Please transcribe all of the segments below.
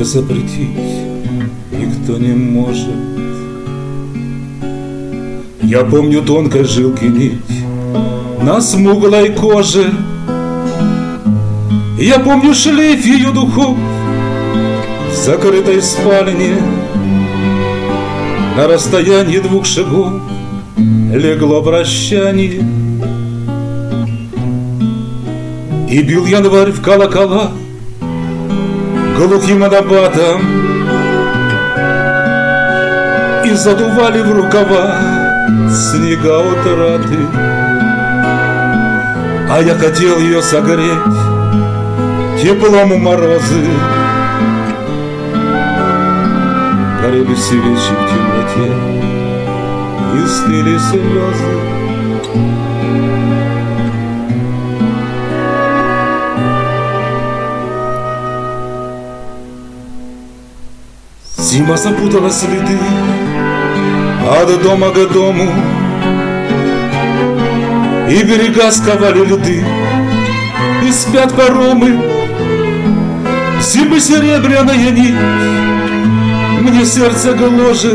запретить никто не может. Я помню тонкой жилки нить на смуглой коже. Я помню шлейф ее духов в закрытой спальне. На расстоянии 2 шагов легло прощание. И бил январь в колокола глухим набатом, и задували в рукава снега утраты. А я хотел ее согреть теплом морозы. Горели свечи в темноте и стыли слезы. Зима запутала следы от дома к дому, и берега сковали льды, и спят паромы. Зимы серебряная нить мне сердце гложет,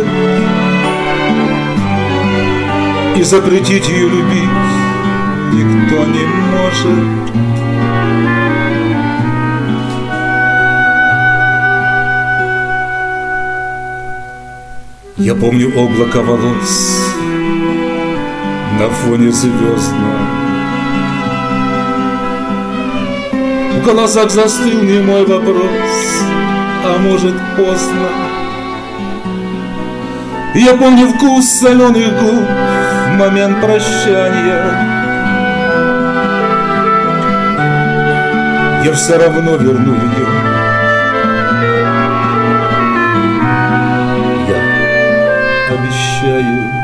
и запретить ее любить никто не может. Я помню облако волос на фоне звездном. В глазах застыл немой вопрос, а может поздно. Я помню вкус соленых губ в момент прощания. Я все равно верну ее. Обещаю.